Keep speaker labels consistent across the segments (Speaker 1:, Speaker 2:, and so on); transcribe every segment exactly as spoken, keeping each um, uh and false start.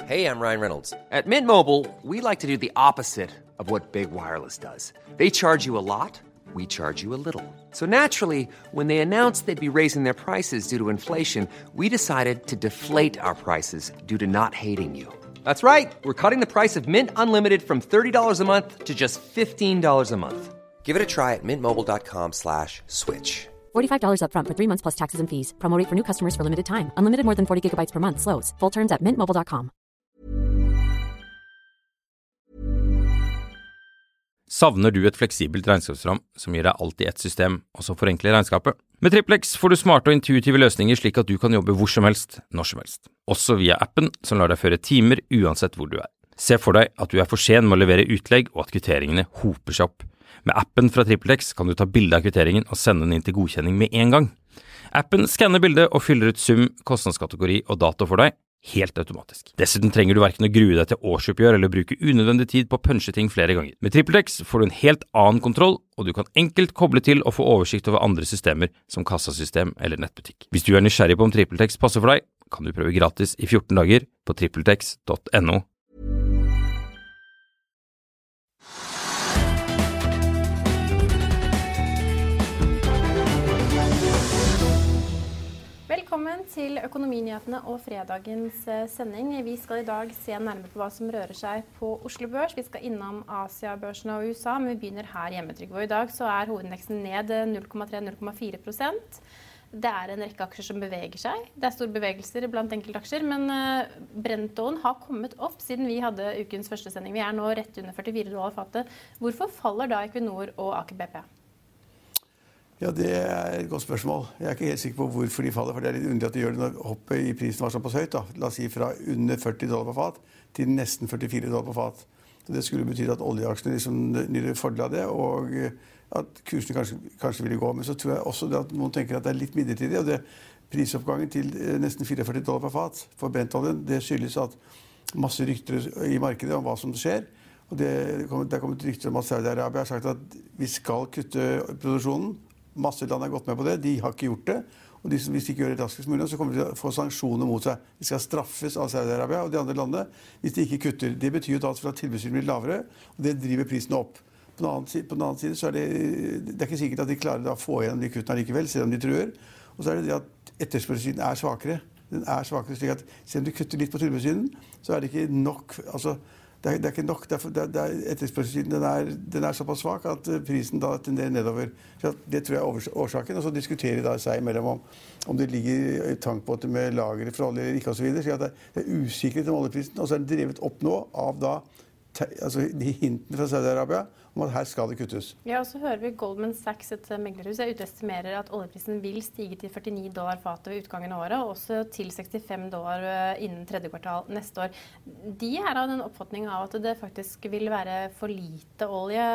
Speaker 1: Hey, I'm Ryan Reynolds. At Mint Mobile, we like to do the opposite of what Big Wireless does. They charge you a lot, we charge you a little. So naturally, when they announced they'd be raising their prices due to inflation, we decided to deflate our prices due to not hating you. That's right. We're cutting the price of Mint Unlimited from thirty dollars a month to just fifteen dollars a month. Give it a try at mintmobile.com slash switch.
Speaker 2: forty-five dollars up front for three months plus taxes and fees. Promo rate for new customers for limited time. Unlimited more than forty gigabytes per month. Slows full terms at mint mobile dot com.
Speaker 3: Savner du et fleksibelt regnskapsprogram som gir deg alt i ett system, og som forenkler regnskapet? Med TrippelX får du smarte og intuitive løsninger slik at du kan jobbe hvor som helst, når som helst. Også via appen som lar deg føre timer uansett hvor du er. Se for deg at du er for sen med å levere utlegg og at kvitteringene hoper seg opp. Med appen fra TrippelX kan du ta bilde av kvitteringen og sende den inn til godkjenning med en gang. Appen skanner bildet og fyller ut sum, kostnadskategori og dato for deg, helt automatisk. Dessuten trenger du hverken å grue deg til årsoppgjør eller bruke unødvendig tid på å punche ting flere ganger. Med TrippelX får du en helt annen kontroll, og du kan enkelt koble til og få oversikt over andre systemer som kassasystem eller nettbutikk. Hvis du er nysgjerrig på om TrippelX passer for deg, kan du prøve gratis i fjorten dager på trippeltex punktum no.
Speaker 4: Velkommen til Økonominyhetene og fredagens sending. Vi skal i dag se nærmere på hva som rører seg på Oslo Børs. Vi skal innom Asia-børsen og U S A, men vi begynner her hjemme, Trygve. I dag så er hovedindeksen ned null komma tre til null komma fire prosent. Det er en rekke aksjer som beveger seg. Det er store bevegelser blant enkeltaksjer, men Brent-oljen har kommet opp siden vi hadde ukens første sending. Vi er nå rett under førtifire dollar fatet. Hvorfor faller da Equinor og Aker B P?
Speaker 5: Ja, det er et godt spørsmål. Jeg er ikke helt sikker på hvorfor de faller, for det er litt underlig at de gjør det når hoppet i prisen var såpass høyt. Da. La oss si fra under førti dollar på fat til nesten førtifire dollar på fat. Så det skulle bety at oljeaksjene liksom nyter fordel av det, og at kursene kanskje, kanskje ville gå. Men så tror jeg også at noen tenker at det er litt midlertidig, og det prisoppgangen til nesten førtifire dollar på fat for Brent-oljen, det skyldes at masse rykter i markedet om hva som skjer. Og det er kommet rykter om at Saudi-Arabia har sagt at vi skal kutte produksjonen. Masse land har gått med på det, de har ikke gjort det. Og de, hvis de ikke gjør det raskest mulig, så kommer de til å få sanksjoner mot seg. De skal straffes av Saudi-Arabia og de andre landene hvis de ikke kutter. Det betyr jo da at tilbudssiden blir lavere, og det driver prisen opp. På den annen side, på den annen side så er det, det er ikke sikkert at de klarer å få igjen de kuttene likevel, selv om de truer. Og så er det det at etterspørselssiden er svakere. Den er svakere slik at selv om du kutter litt på tilbudssiden, så er det ikke nok. Altså, Det er, det er ikke nok, det er, det er etterspørselssiden, den er, den er såpass svak at prisen da tenderer nedover. Så det tror jeg er årsaken, og så diskuterer de da seg mellom om, om det ligger i tankbåter med lagre for olje eller ikke og så videre, så det, det er usikkerhet om oljeprisen, og så er det drevet opp nå av da, te, altså de hintene fra Saudi-Arabia om at her skal det kuttes.
Speaker 4: Ja, og så hører vi Goldman Sachs, et meglerhus, er utestimerer at oljeprisen vil stige til førtini dollar fatet ved utgangen av året, og også til sekstifem dollar innen tredje kvartal neste år. De er av den oppfatningen av at det faktisk vil være for lite olje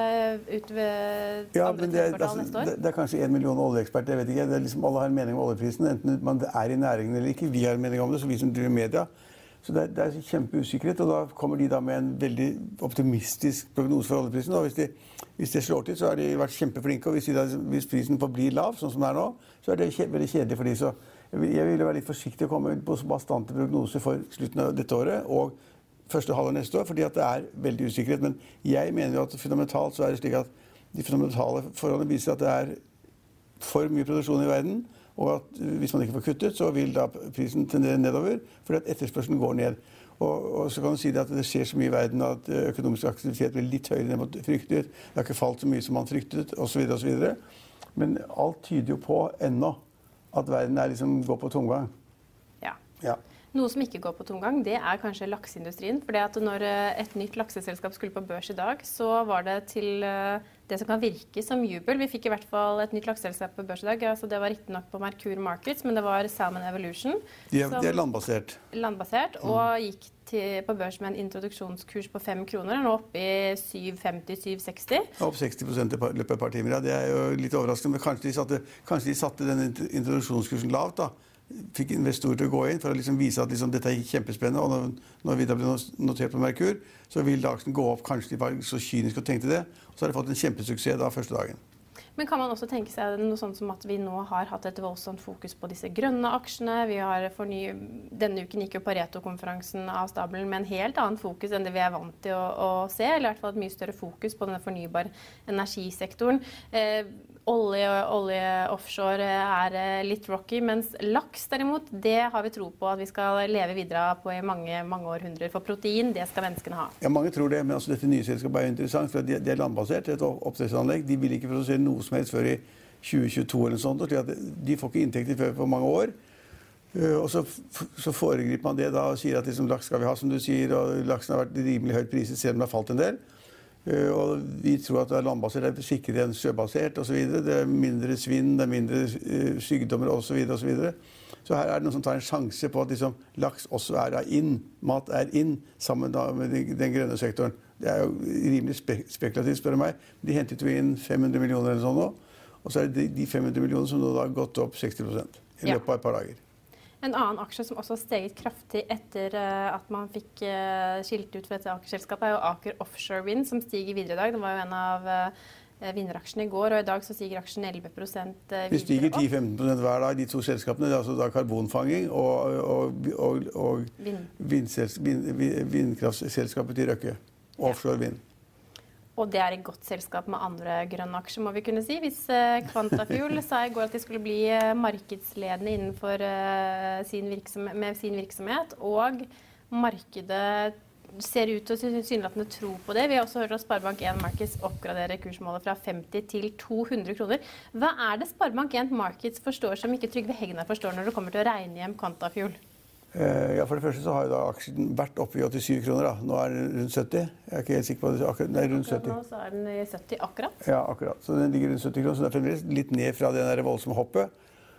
Speaker 4: ut ved
Speaker 5: ja,
Speaker 4: andre tredje kvartal neste år.
Speaker 5: Det, det er kanskje en million oljeeksperter, jeg vet ikke. Det er liksom, alle har en mening om oljeprisen, enten man er i næringen eller ikke. Vi har en mening om det, så vi som driver media. Så det er, det er kjempeusikkerhet, og da kommer de da med en veldig optimistisk prognose for oljeprisen. Og hvis, de, hvis det slår til, så har de vært kjempeflinke, og hvis, de da, hvis prisen forblir lav, sånn som det er nå, så er det kje, veldig kjedelig for de. Så jeg vil, jeg vil være litt forsiktig å komme på bastante prognoser for slutten av dette året, og første halvår neste år, fordi at det er veldig usikkerhet. Men jeg mener jo at fundamentalt så er det slik at de fundamentale forholdene viser at det er for mye produksjon i verden, og at hvis man ikke får kuttet, så vil da prisen tendere nedover, fordi at etterspørselen går ned. Og, og så kan du si det at det skjer så mye i verden at økonomisk aktivitet blir litt høyere enn man fryktet. Det har ikke falt så mye som man fryktet, og så videre, og så videre. Men alt tyder jo på ennå at verden er liksom går på tomgang.
Speaker 4: Ja.
Speaker 5: Ja.
Speaker 4: Noe som ikke går på tomgang, det er kanskje lakseindustrien. For det at når et nytt lakseselskap skulle på børs i dag, så var det til det som kan virke som jubel. Vi fikk i hvert fall et nytt lakseselskap på børs i dag. Altså det var riktig nok på Merkur Markets, men det var Salmon Evolution.
Speaker 5: De er, de er landbasert.
Speaker 4: Landbasert, og mm. gikk til, på børs med en introduksjonskurs på fem kroner. Nå oppe i syv femti til syv seksti.
Speaker 5: Opp seksti prosent i løpet av et par timer. Ja. Det er jo litt overraskende, men kanskje de satte, kanskje de satte den introduksjonskursen lavt da. Fikk investorer til å gå inn for å liksom vise at liksom dette er kjempespennende, og når, når vi da ble notert på Merkur, så vil aksjen gå opp, kanskje de var så kyniske og tenkte det, og så har de fått en kjempesuksess da første dagen.
Speaker 4: Men kan man også tenke seg noe sånt som at vi nå har hatt et voldsomt fokus på disse grønne aksjene? Vi har forny... Denne uken gikk jo Pareto-konferansen av stabelen med en helt annen fokus enn det vi er vant til å, å se, eller i hvert fall et mye større fokus på denne fornybare energisektoren. Eh, olje, olje offshore er litt rocky, mens laks derimot, det har vi tro på at vi skal leve videre på i mange, mange århundrer. For protein, det skal menneskene ha.
Speaker 5: Ja, mange tror det, men altså, dette nye selskapet er interessant, for de, de er landbasert, et oppdrettsanlegg. De vil ikke produsere noe som helst før i tjue tjueto eller noe sånt, og de får ikke inntekter før på mange år. Og så, så foregriper man det da og sier at liksom, laks skal vi ha, som du sier, og laksen har vært rimelig høyt priset, selv om det har falt en del. Og vi tror at det er landbasert, det er sikrere enn sjøbasert og så videre. Det er mindre svinn, det er mindre uh, sykdommer og så videre og så videre. Så her er det noen som tar en sjanse på at liksom, laks også er inn, mat er inn, sammen da med den, den grønne sektoren. Det er jo rimelig spek spekulativt, spør du meg. De hentet jo inn fem hundre millioner eller sånn nå, og så er det de fem hundre millioner som nå da har gått opp seksti prosent i løpet av et par dager.
Speaker 4: En annen aksje som også har steget kraftig etter uh, at man fikk uh, skilt ut for dette aksjeselskapet, er jo Aker Offshore Wind, som stiger videre i dag. Det var jo en av uh, vinneraksjene i går, og i dag så stiger aksjen elleve prosent uh, videre opp.
Speaker 5: Vi stiger ti til femten prosent hver dag, de to selskapene. Det er altså da karbonfanging og, og, og, og Vind. vind, vind, vindkraftselskapet til Røkke. Offshore Wind.
Speaker 4: Og det er et godt selskap med andre grønne aksjer, må vi kunne si. Hvis uh, Quantafuel sa i går at de skulle bli uh, markedsledende innenfor uh, sin virksomhet, med sin virksomhet, og markedet ser ut til å synlighetende tro på det. Vi har også hørt at Sparebank en Markets oppgraderer kursmålet fra femti til to hundre kroner. Hva er det Sparebank en Markets forstår som ikke Trygve Hegnar forstår når det kommer til å regne hjem Quantafuel?
Speaker 5: Ja, for det første så har jo da aksjen vært oppe i åttisyv kroner da. Nå er den rundt sytti. Jeg er ikke helt sikker på det. Akkurat, nei, rundt sytti.
Speaker 4: Nå så er den i sytti akkurat.
Speaker 5: Ja, akkurat. Så den ligger rundt sytti kroner, så det er fremdeles litt ned fra det der voldsomme hoppet.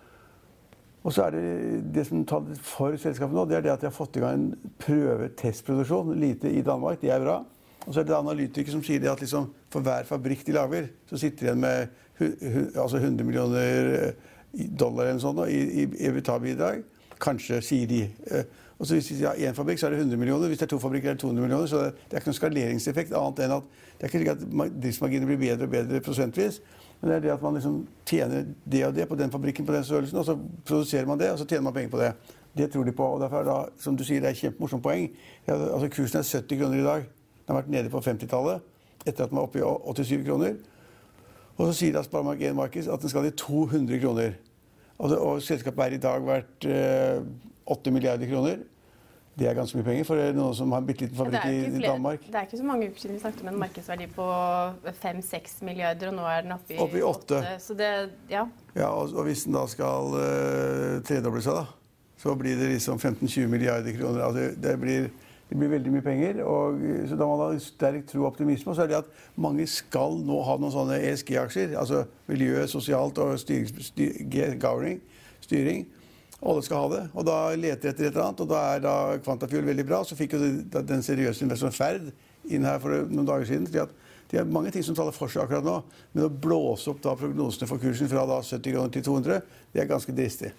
Speaker 5: Og så er det det som tar for selskapet nå, det er det at de har fått i gang en prøvetestproduksjon, lite i Danmark, det er bra. Og så er det analytikere som sier det at liksom for hver fabrikk de lager, så sitter de igjen med hu, hu, altså hundre millioner dollar eller sånn i, i EBITDA-bidrag. Kanskje, sier de. Og så hvis de har én fabrikk, så er det hundre millioner. Hvis det er to fabrikker, er det to hundre millioner. Så det, det er ikke noen skaleringseffekt, annet enn at det er ikke slik at driftsmarginer blir bedre og bedre prosentvis. Men det er det at man liksom tjener det og det på den fabrikken, på den størrelsen, og så produserer man det, og så tjener man penger på det. Det tror de på. Og derfor er det, som du sier, det er et kjempemorsomt poeng. Ja, altså, kursen er sytti kroner i dag. Den har vært nede på femtitallet, etter at den var oppe i åttisyv kroner. Og så sier da Sparebank en Markets at den skal i to hundre kroner. Og, det, og selskapet er i dag verdt eh, åtte milliarder kroner. Det er ganske mye penger for noen som har en bitteliten fabrikk ja, i Danmark.
Speaker 4: Det er ikke så mange uker siden vi snakket om en markedsverdi på fem til seks milliarder, og nå er den oppe i,
Speaker 5: oppe i åtte.
Speaker 4: Så det, ja.
Speaker 5: Ja, og, og hvis den da skal uh, tredoble seg da, så blir det liksom femten til tjue milliarder kroner. Altså, det blir... Det blir veldig mye penger, og så da man har sterk tro og optimisme, så er det at mange skal nå ha noen sånne E S G-aksjer, altså miljø, sosialt og styring, styring, styring. Alle skal ha det, og da leter etter et eller annet, og da er da Quantafuel veldig bra. Så fikk jo den seriøse investoren Ferd inn her for noen dager siden, fordi at det er mange ting som taler for seg akkurat nå, men å blåse opp da prognosene for kursen fra da sytti kroner til to hundre, det er ganske dristig.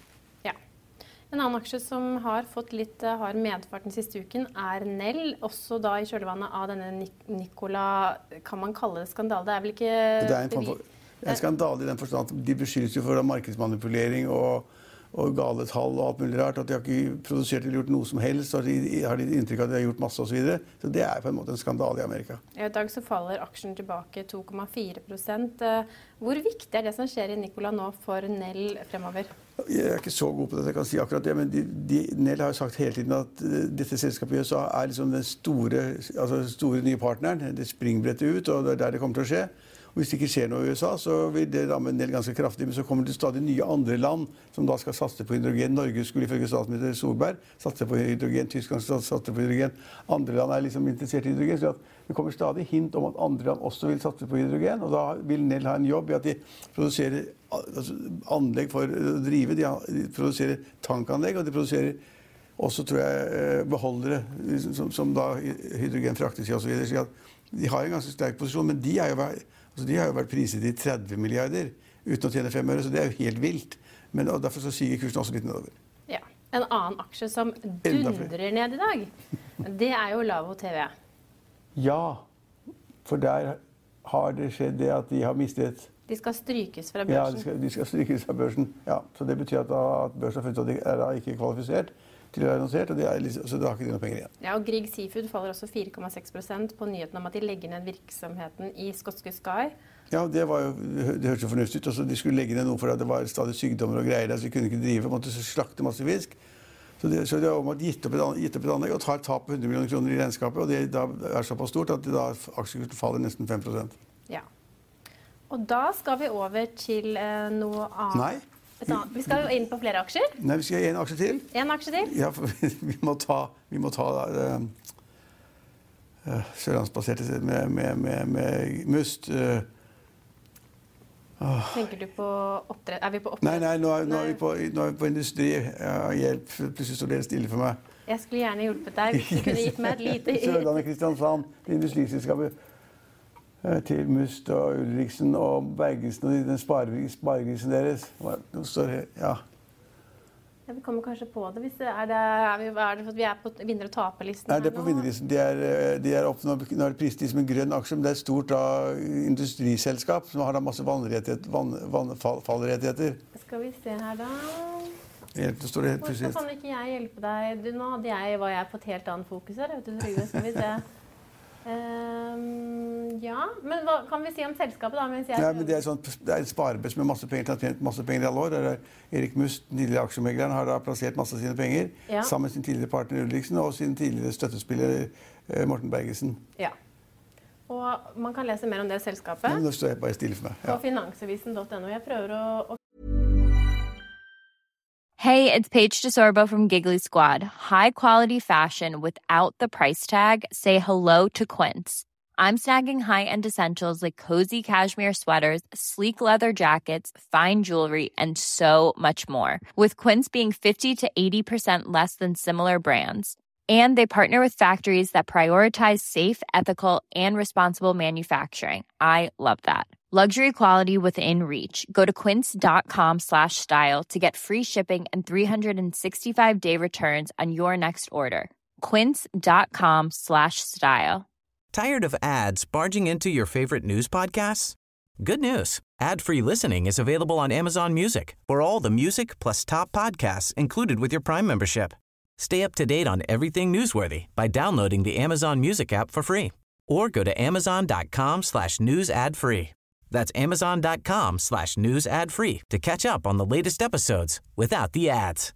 Speaker 4: En annen aksje som har fått litt hard medfart den siste uken er Nell, også da i kjølvannet av denne Nikola, kan man kalle det skandale? Det er vel ikke...
Speaker 5: Det er en, en skandale i den forstand at de beskyldes jo for markedsmanipulering og, og gale tall og alt mulig rart, at de har ikke produsert eller gjort noe som helst, og de har de inntrykk av at de har gjort masse og så videre. Så det er på en måte en skandale i Amerika.
Speaker 4: I dag så faller aksjen tilbake to komma fire prosent. Hvor viktig er det som skjer i Nikola nå for Nell fremover?
Speaker 5: Jeg er ikke så god på det, jeg kan si akkurat det, men de, de, Nell har jo sagt hele tiden at uh, dette selskapet i U S A er liksom den store, altså store nye partneren, det springbrettet ut, og det er der det kommer til å skje. Og hvis det ikke skjer noe i U S A, så vil det ramme Nell ganske kraftig, men så kommer det stadig nye andre land som da skal satse på hydrogen. Norge skulle ifølge statsminister Solberg satse på hydrogen, Tyskland skal satse på hydrogen. Andre land er liksom interessert i hydrogen, så at det kommer stadig hint om at andre land også vil satse på hydrogen, og da vil Nell ha en jobb i at de produserer altså, anlegg for å drive, de produserer tankanlegg, og de produserer også, tror jeg, beholdere som, som da hydrogen fraktes i og så videre. Så at de har en ganske sterk posisjon, men de er jo Altså, de har jo vært priset i tretti milliarder uten å tjene fem øre, så det er jo helt vilt. Men og derfor så siger kursen også litt nedover.
Speaker 4: Ja, en annen aksje som dundrer ned i dag, det er jo Lavo T V.
Speaker 5: Ja, for der har det skjedd det at de har mistet
Speaker 4: De skal strykes fra børsen?
Speaker 5: Ja, de skal, de skal strykes fra børsen. Ja, så det betyr at, da, at børsen har funnet at de er da ikke kvalifisert til å være annonsert, og de er, så da har ikke de noe penger igjen.
Speaker 4: Ja, og Grieg Seafood faller også fire komma seks prosent på nyheten om at de legger ned virksomheten i skotske Skye.
Speaker 5: Ja, det var jo, det hørtes jo fornuftig ut. Altså, de skulle legge ned noe for at det var stadig sykdommer og greier der, så de kunne ikke drive, måtte slakte masse fisk. Så det, så det har om gitt opp et, gitt opp et anlegg og tar et tap på hundre millioner kroner i regnskapet, og det da er såpass stort at det da aksjekursen faller nesten fem prosent.
Speaker 4: Ja. Og da skal vi over til eh, noe annet.
Speaker 5: Nei.
Speaker 4: Et annet. Vi skal jo inn på flere aksjer.
Speaker 5: Nei, vi skal ha en aksje til.
Speaker 4: En aksje til?
Speaker 5: Ja, for vi må ta, vi må ta uh, uh, sørlandsbaserte med, med, med, med Must. Uh,
Speaker 4: uh. Tenker du på oppdrett? Er vi på oppdrett?
Speaker 5: Nei, nei, nå er, nå er, vi, på, nå er vi på industri. Ja, hjelp, plutselig står det stille for meg.
Speaker 4: Jeg skulle gjerne hjulpet deg hvis du kunne gitt meg et lite...
Speaker 5: Sørlandet Kristiansand, industriselskapet til Must og Ulriksen og Bergesen og den sparegrisen deres. De står her, ja.
Speaker 4: Ja, vi kommer kanskje på det. Hvis det er, det, er, vi, er det for at vi er på vinner- og taperlisten?
Speaker 5: Nei, det er på vinnerlisten. De er, de er opp, nå er det pristid som en grønn aksje, men det er et stort da, industriselskap som har da masse vannrettigheter, vann, vannfallrettigheter.
Speaker 4: Skal vi se her da...
Speaker 5: Hvorfor står det helt
Speaker 4: Hvorfor kan ikke jeg hjelpe deg? Du, nå hadde jeg, var jeg på et helt annet fokus her. Vet du, Trygve, skal vi se... Um, ja, men hva kan vi si om selskapet da? Mens jeg...
Speaker 5: Nei, men det er, sånn, det er et sparebørs med masse penger, tatt masse penger i alle år. Der er Erik Must, den tidligere aksjemegleren, har da plassert masse av sine penger
Speaker 4: ja.
Speaker 5: sammen med sin tidligere partner Ulriksen og sin tidligere støttespiller eh, Morten Bergesen.
Speaker 4: Ja. Og man kan lese mer om det selskapet.
Speaker 5: Ja, nå står jeg bare stille for meg. Ja.
Speaker 4: På finansavisen punktum no. Jeg prøver å... å
Speaker 6: Hey, it's Paige DeSorbo from Giggly Squad. High quality fashion without the price tag. Say hello to Quince. I'm snagging high-end essentials like cozy cashmere sweaters, sleek leather jackets, fine jewelry, and so much more. With Quince being fifty to eighty percent less than similar brands. And they partner with factories that prioritize safe, ethical, and responsible manufacturing. I love that. Luxury quality within reach. Go to quince.com slash style to get free shipping and three sixty-five day returns on your next order. Quince.com slash style.
Speaker 7: Tired of ads barging into your favorite news podcasts? Good news. Ad-free listening is available on Amazon Music for all the music plus top podcasts included with your Prime membership. Stay up to date on everything newsworthy by downloading the Amazon Music app for free or go to amazon.com slash news ad free. That's amazon.com slash news ad free to catch up on the latest episodes without the ads.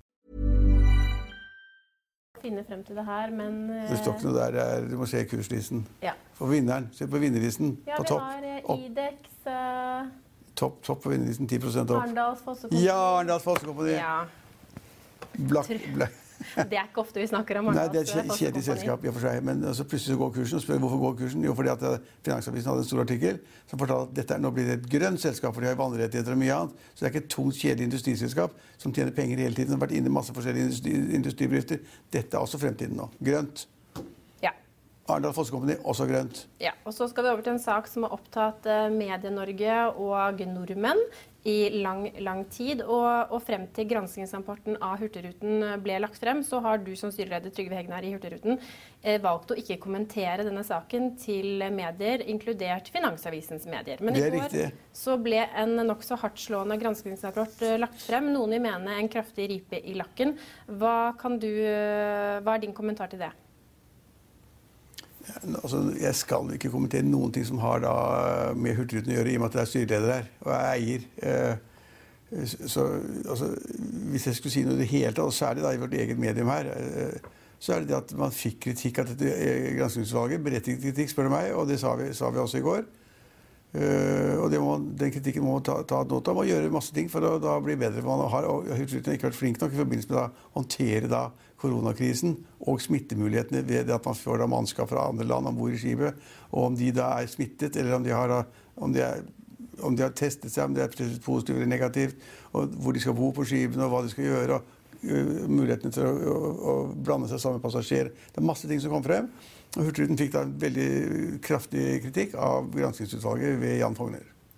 Speaker 4: Finne frem til det her, men...
Speaker 5: Det står ikke noe der, du må se kurslisten.
Speaker 4: Ja.
Speaker 5: For vinneren, se på vinnerlisten
Speaker 4: ja,
Speaker 5: på topp.
Speaker 4: Ja, vi har IDEX... Uh...
Speaker 5: Topp, topp på vinnerlisten, ti prosent opp.
Speaker 4: Arendals Fossekompani.
Speaker 5: Ja, Arendals Fossekompani.
Speaker 4: Ja.
Speaker 5: Blakk, blakk.
Speaker 4: Det er ikke ofte vi snakker om
Speaker 5: Nei, det er et kjedelig selskap i og for seg, men så plutselig så går kursen, og spør hvorfor går kursen? Jo, fordi at Finansavisen hadde en stor artikkel som fortalte at dette er, nå blir det et grønt selskap, for de har vannrettigheter og mye annet, så det er ikke et tungt, kjedelig industriselskap som tjener penger hele tiden, som har vært inne i masse forskjellige industri, industribedrifter. Dette er også fremtiden nå. Grønt.
Speaker 4: Ja.
Speaker 5: Arendals Fossekompani, også grønt.
Speaker 4: Ja, og så skal vi over til en sak som har opptatt Medie-Norge og nordmenn i lang, lang tid, og, og frem til granskingsrapporten av Hurtigruten ble lagt frem, så har du som styreleder Trygve Hegnar i Hurtigruten eh, valgt å ikke kommentere denne saken til medier, inkludert Finansavisens medier. Men i går så ble en nokså hardtslående granskingsrapport eh, lagt frem. Noen vil mene en kraftig ripe i lakken. Hva, kan du, eh, hva er din kommentar til det?
Speaker 5: Ja, altså, jeg skal ikke kommentere noen ting som har da med Hurtigruten å gjøre, i og med at jeg er styreleder her og jeg er eier. Eh, så altså, hvis jeg skulle si noe i det hele tatt, og særlig da i vårt eget medium her, eh, så er det det at man fikk kritikk av dette granskingsutvalget, berettiget kritikk, spør du meg, og det sa vi, sa vi også i går. Uh, og det må, den kritikken må man ta, ta noe av og gjøre masse ting for å da bli bedre. Man har Hurtigruten ikke vært flink nok i forbindelse med å håndtere da koronakrisen og smittemulighetene ved at man får da mannskap fra andre land ombord i skipet, og om de da er smittet, eller om de har, om de er, om de har testet seg, om de er positivt eller negativt, og hvor de skal bo på skipene, og hva de skal gjøre, og uh, mulighetene til å, å, å blande seg sammen med passasjer. Det er masse ting som kom frem. Og Hurtigruten fikk da en veldig kraftig kritikk av granskingsutvalget ved Jan Fogner.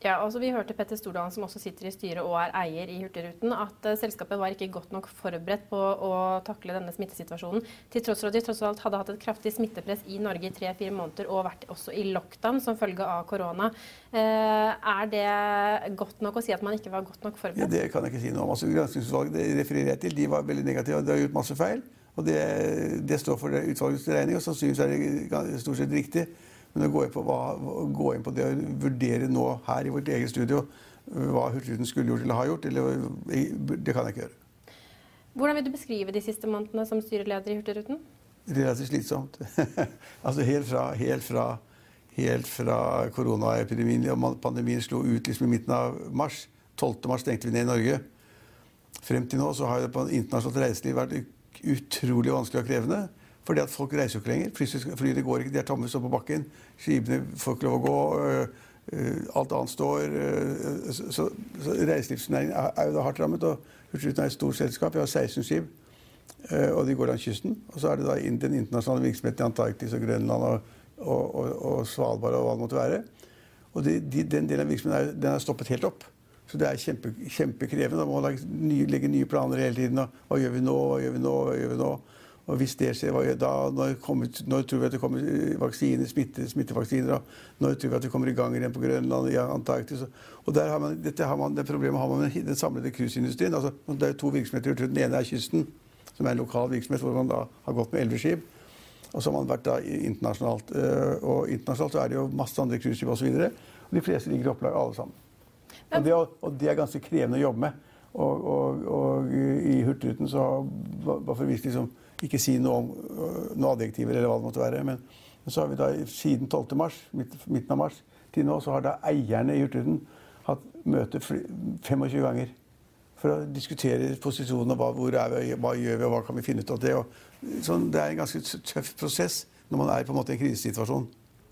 Speaker 4: Ja, altså vi hørte Petter Stordalen, som også sitter i styret og er eier i Hurtigruten, at uh, selskapet var ikke godt nok forberedt på å takle denne smittesituasjonen. Til tross for at de tross alt hadde hatt et kraftig smittepress i Norge i tre-fire måneder og vært også i lockdown som følge av korona. Uh, er det godt nok å si at man ikke var godt nok forberedt?
Speaker 5: Ja, det kan jeg ikke si noe om. Altså, granskingsutvalget det refererer jeg til, de var veldig negative, de har gjort masse feil. Og det, det står for det utvalgets regning, og sannsynligvis er det stort sett riktig. Men å gå inn på, hva, gå inn på det å vurdere nå her i vårt eget studio hva Hurtigruten skulle gjort eller har gjort, eller, det kan jeg ikke gjøre.
Speaker 4: Hvordan vil du beskrive de siste månedene som styreleder i Hurtigruten?
Speaker 5: Relativt slitsomt. altså helt fra, helt fra, helt fra koronaepidemien og pandemien slo ut liksom i midten av mars. tolvte mars stengte vi ned i Norge. Frem til nå så har det på internasjonalt reiseliv vært utrolig vanskelig og krevende. Fordi at folk reiser jo ikke lenger. Flyene går ikke, de er tomme, står på bakken. Skipene får ikke lov å gå. Øh, øh, alt annet står. Øh, så så, så reiselivsnæringen er, er jo da hardt rammet. Og Hurtigruten er et stort selskap. Vi har seksten skip, øh, og de går langs kysten. Og så er det da den internasjonale virksomheten i Antarktis og Grønland og, og, og, og Svalbard og hva det måtte være. Og de, de, den delen av virksomheten er, den er stoppet helt opp. Så det er kjempe, kjempekrevende. Da må man legge nye, legge nye planer hele tiden. Og, hva gjør vi nå? Hva gjør vi nå? Hva gjør vi nå? Og hvis det skjer, hva gjør da? Når, kommer, når tror vi at det kommer vaksiner, smitte, smittevaksiner? Og når tror vi at det kommer i gang igjen på Grønland, i Antarktis? Og der har man, dette har man, det problemet har man med den samlede cruiseindustrien. Altså, det er jo to virksomheter. Den ene er kysten, som er en lokal virksomhet, hvor man da har gått med elleve skip. Og så har man vært da internasjonalt. Og internasjonalt så er det jo masse andre cruiseskip og så videre. Og de fleste ligger i opplag alle sammen. Og det, og det er ganske krevende å jobbe med. Og, og, og i Hurtigruten så bare for å vise liksom ikke si noe om noen adjektiver eller hva det måtte være, men så har vi da siden tolvte mars, midten av mars, til nå, så har da eierne i Hurtigruten hatt møte tjuefem ganger for å diskutere posisjonen og hva, hvor er vi, hva gjør vi, og hva kan vi finne ut av det. Og, sånn, det er en ganske tøff prosess når man er på en måte i en krisesituasjon.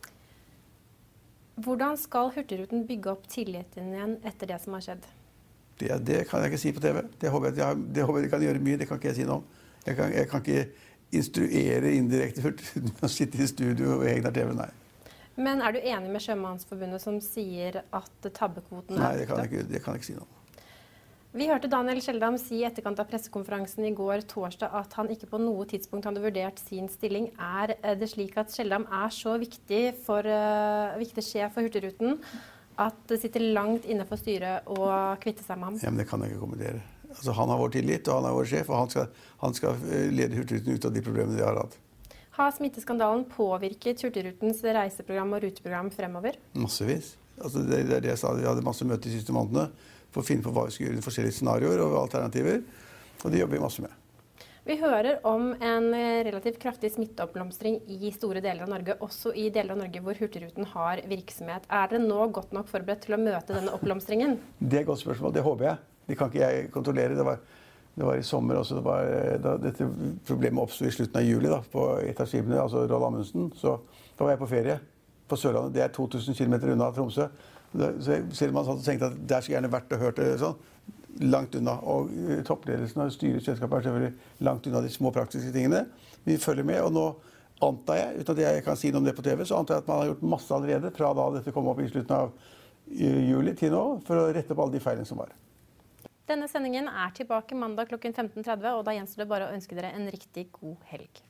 Speaker 4: Hvordan skal Hurtigruten bygge opp tilliten igjen etter det som har skjedd?
Speaker 5: Det, det kan jeg ikke si på T V. Det håper jeg, jeg, det håper jeg de kan gjøre mye, det kan ikke jeg si noe om. Jeg kan, jeg kan ikke instruere indirekte Hurtigruten å sitte i studio og egner T V, nei.
Speaker 4: Men er du enig med Sjømannsforbundet som sier at tabbekvoten er...
Speaker 5: Nei, det kan jeg ikke, det kan jeg ikke si noe om.
Speaker 4: Vi hørte Daniel Skjeldam si i etterkant av pressekonferansen i går torsdag at han ikke på noe tidspunkt hadde vurdert sin stilling. Er det slik at Skjeldam er så viktig, for, uh, viktig sjef for Hurtigruten at det sitter langt inne for styret å kvitte seg med ham?
Speaker 5: Ja, men det kan jeg ikke kommentere. Altså, han har vår tillit, og han er vår sjef, og han skal, han skal lede Hurtigruten ut av de problemene de har hatt.
Speaker 4: Har smitteskandalen påvirket Hurtigrutens reiseprogram og ruteprogram fremover?
Speaker 5: Massevis. Altså, det, det er det jeg sa. Vi hadde masse møter de siste månedene for å finne på hva vi skal gjøre i forskjellige scenarioer og alternativer, og det jobber vi masse med.
Speaker 4: Vi hører om en relativt kraftig smitteoppblomstring i store deler av Norge, også i deler av Norge hvor Hurtigruten har virksomhet. Er dere nå godt nok forberedt til å møte denne oppblomstringen? Det
Speaker 5: er et godt spørsmål, det håper jeg. Det kan ikke jeg kontrollere. Det var, det var i sommer også, det var, da dette problemet oppstod i slutten av juli da, på et av skipene, altså Roald Amundsen, så da var jeg på ferie på Sørlandet. Det er to tusen kilometer unna Tromsø. Så selv om man hadde tenkt at der skulle gjerne vært og hørt det sånn, langt unna. Og toppledelsen og styreselskapet er selvfølgelig langt unna de små praktiske tingene. Vi følger med, og nå antar jeg, uten at jeg kan si noe om det på T V, så antar jeg at man har gjort masse allerede fra da dette kom opp i slutten av juli til nå, for å rette på alle de feilene som var.
Speaker 4: Denne sendingen er tilbake mandag klokken femten tretti, og da gjenstår det bare å ønske dere en riktig god helg.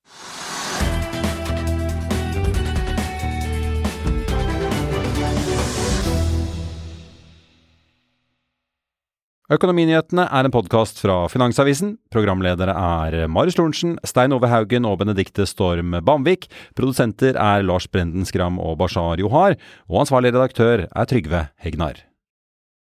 Speaker 3: Økonominyhetene er en podcast fra Finansavisen. Programledere er Marius Lorentzen, Stein Ove Haugen og Benedikte Storm Bamvik. Produsenter er Lars Brenden Skram og Bashar Johar. Og ansvarlig redaktør er Trygve Hegnar.